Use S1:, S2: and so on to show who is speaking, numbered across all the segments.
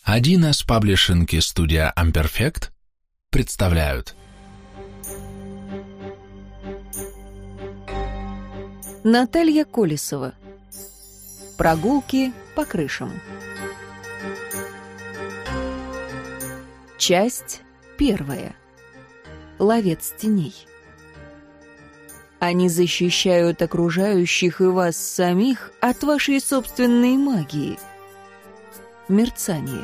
S1: 1С паблишинг и студия Amperfect представляют.
S2: Наталья Колесова. Прогулки по крышам. Часть 1. Ловец теней. Они защищают окружающих и вас самих от вашей собственной магии. Мерцание.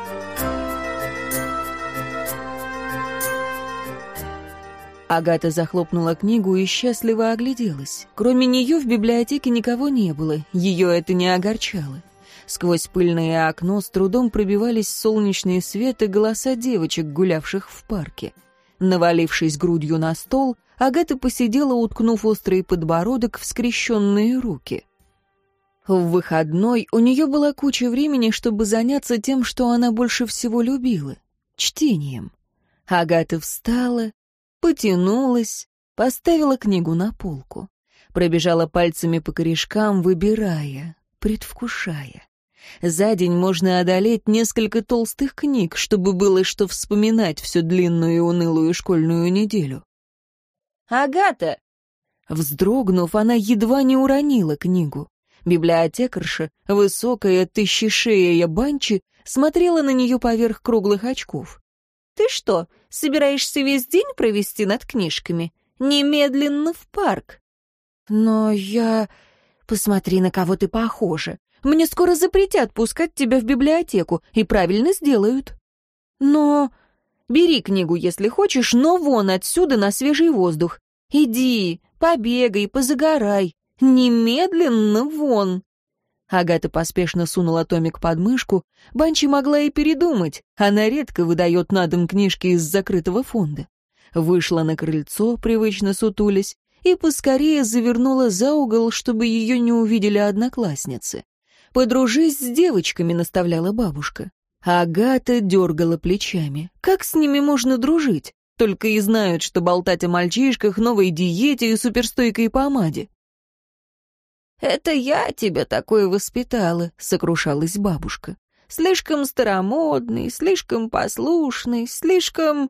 S2: Агата захлопнула книгу и счастливо огляделась. Кроме нее в библиотеке никого не было, ее это не огорчало. Сквозь пыльное окно с трудом пробивались солнечный свет и голоса девочек, гулявших в парке. Навалившись грудью на стол, Агата посидела, уткнув острый подбородок в скрещенные руки. В выходной у нее была куча времени, чтобы заняться тем, что она больше всего любила — чтением. Агата встала, потянулась, поставила книгу на полку, пробежала пальцами по корешкам, выбирая, предвкушая. За день можно одолеть несколько толстых книг, чтобы было что вспоминать всю длинную и унылую школьную неделю. «Агата!» Вздрогнув, она едва не уронила книгу. Библиотекарша, высокая, тыщешея Банчи, смотрела на нее поверх круглых очков. «Ты что, собираешься весь день провести над книжками? Немедленно в парк!» «Но я... Посмотри, на кого ты похожа. Мне скоро запретят пускать тебя в библиотеку, и правильно сделают». «Но... Бери книгу, если хочешь, но вон отсюда на свежий воздух. Иди, побегай, позагорай. Немедленно вон!» Агата поспешно сунула томик под мышку. Банчи могла и передумать. Она редко выдает на дом книжки из закрытого фонда. Вышла на крыльцо, привычно сутулясь, и поскорее завернула за угол, чтобы ее не увидели одноклассницы. «Подружись с девочками», — наставляла бабушка. Агата дергала плечами. Как с ними можно дружить? Только и знают, что болтать о мальчишках, новой диете и суперстойкой помаде. «Это я тебя такой воспитала», — сокрушалась бабушка. «Слишком старомодный, слишком послушный, слишком...»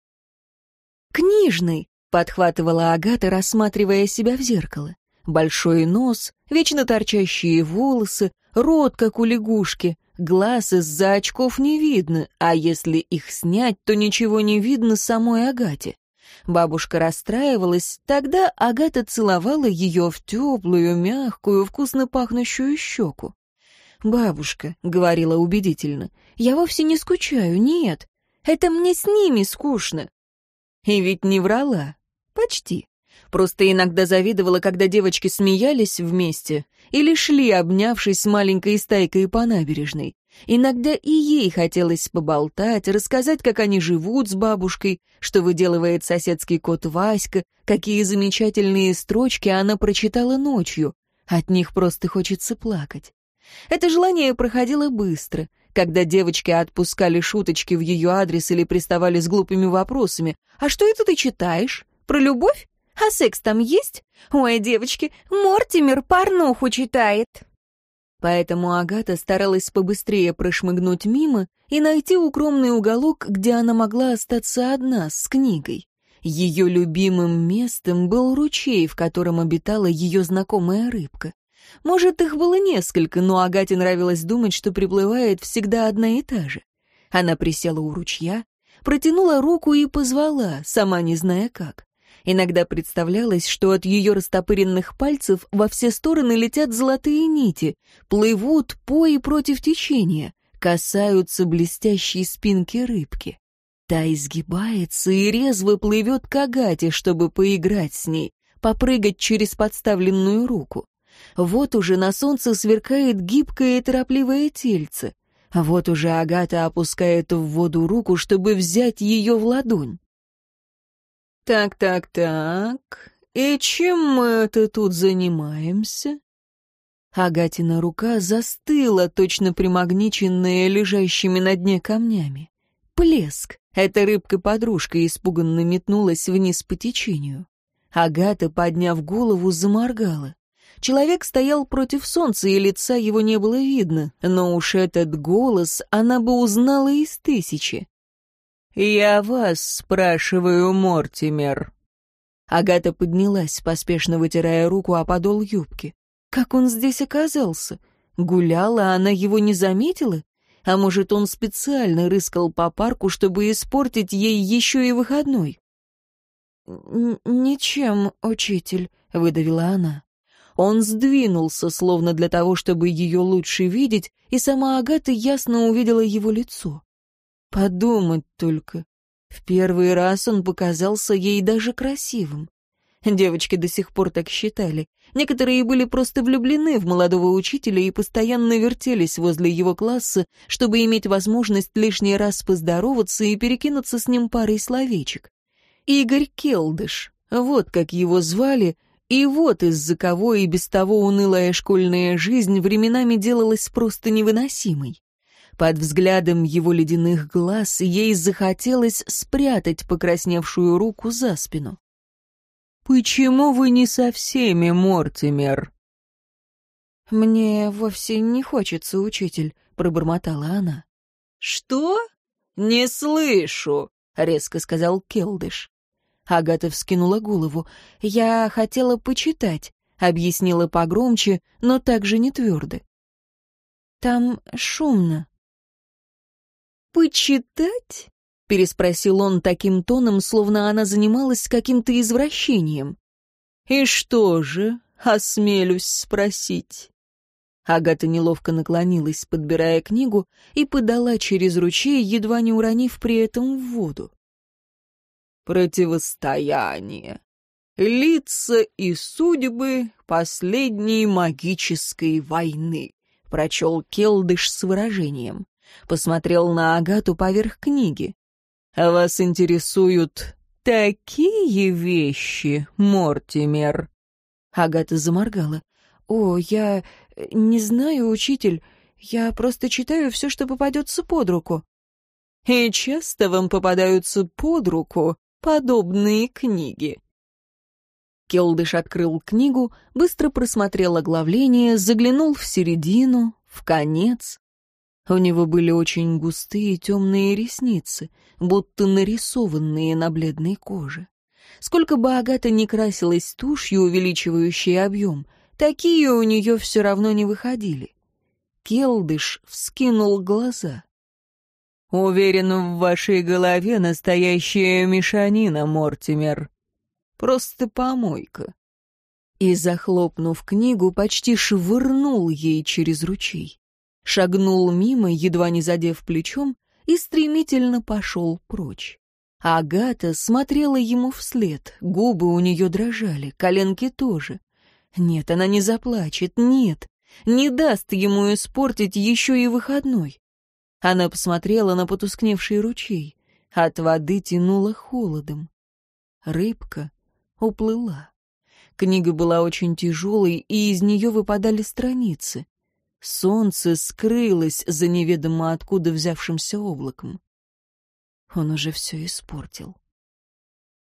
S2: «Книжный», — подхватывала Агата, рассматривая себя в зеркало. Большой нос, вечно торчащие волосы, рот, как у лягушки, глаз из-за очков не видно, а если их снять, то ничего не видно самой Агате. Бабушка расстраивалась, тогда Агата целовала ее в теплую, мягкую, вкусно пахнущую щеку. «Бабушка», — говорила убедительно, — «я вовсе не скучаю, нет, это мне с ними скучно». И ведь не врала. Почти. Просто иногда завидовала, когда девочки смеялись вместе или шли, обнявшись с маленькой стайкой по набережной. Иногда и ей хотелось поболтать, рассказать, как они живут с бабушкой, что выделывает соседский кот Васька, какие замечательные строчки она прочитала ночью. От них просто хочется плакать. Это желание проходило быстро, когда девочки отпускали шуточки в ее адрес или приставали с глупыми вопросами. «А что это ты читаешь? Про любовь? А секс там есть? Ой, девочки, Мортимер порнуху читает». Поэтому Агата старалась побыстрее прошмыгнуть мимо и найти укромный уголок, где она могла остаться одна с книгой. Ее любимым местом был ручей, в котором обитала ее знакомая рыбка. Может, их было несколько, но Агате нравилось думать, что приплывает всегда одна и та же. Она присела у ручья, протянула руку и позвала, сама не зная как. Иногда представлялось, что от ее растопыренных пальцев во все стороны летят золотые нити, плывут по и против течения, касаются блестящей спинки рыбки. Та изгибается и резво плывет к Агате, чтобы поиграть с ней, попрыгать через подставленную руку. Вот уже на солнце сверкает гибкое и торопливое тельце. Вот уже Агата опускает в воду руку, чтобы взять ее в ладонь. «Так, и чем мы это тут занимаемся?» Агатина рука застыла, точно примагниченная лежащими на дне камнями. Плеск. Эта рыбка-подружка испуганно метнулась вниз по течению. Агата, подняв голову, заморгала. Человек стоял против солнца, и лица его не было видно, но уж этот голос она бы узнала из тысячи. «Я вас спрашиваю, Мортимер». Агата поднялась, поспешно вытирая руку о подол юбки. Как он здесь оказался? Гулял, а она его не заметила? А может, он специально рыскал по парку, чтобы испортить ей еще и выходной? «Ничем, учитель», — выдавила она. Он сдвинулся, словно для того, чтобы ее лучше видеть, и сама Агата ясно увидела его лицо. Подумать только. В первый раз он показался ей даже красивым. Девочки до сих пор так считали. Некоторые были просто влюблены в молодого учителя и постоянно вертелись возле его класса, чтобы иметь возможность лишний раз поздороваться и перекинуться с ним парой словечек. Игорь Келдыш, вот как его звали, и вот из-за кого и без того унылая школьная жизнь временами делалась просто невыносимой. Под взглядом его ледяных глаз ей захотелось спрятать покрасневшую руку за спину. «Почему вы не со всеми, Мортимер?» «Мне вовсе не хочется, учитель», — пробормотала она. «Что? Не слышу», — резко сказал Келдыш. Агата вскинула голову. «Я хотела почитать», — объяснила погромче, но также не твердо. «Там шумно». «Почитать?» — переспросил он таким тоном, словно она занималась каким-то извращением. «И что же, осмелюсь спросить?» Агата неловко наклонилась, подбирая книгу, и подала через ручей, едва не уронив при этом в воду. «Противостояние. Лица и судьбы последней магической войны», — прочел Келдыш с выражением. Посмотрел на Агату поверх книги. «А вас интересуют такие вещи, Мортимер?» Агата заморгала. «О, я не знаю, учитель. Я просто читаю все, что попадется под руку». «И часто вам попадаются под руку подобные книги?» Келдыш открыл книгу, быстро просмотрел оглавление, заглянул в середину, в конец. У него были очень густые темные ресницы, будто нарисованные на бледной коже. Сколько бы Агата ни красилась тушью, увеличивающей объем, такие у нее все равно не выходили. Келдыш вскинул глаза. «Уверен, в вашей голове настоящая мешанина, Мортимер. Просто помойка». И, захлопнув книгу, почти швырнул ей через ручей. Шагнул мимо, едва не задев плечом, и стремительно пошел прочь. Агата смотрела ему вслед, губы у нее дрожали, коленки тоже. Нет, она не заплачет, нет, не даст ему испортить еще и выходной. Она посмотрела на потускневший ручей. От воды тянуло холодом. Рыбка уплыла. Книга была очень тяжелой, и из нее выпадали страницы. Солнце скрылось за неведомо откуда взявшимся облаком. Он уже все испортил.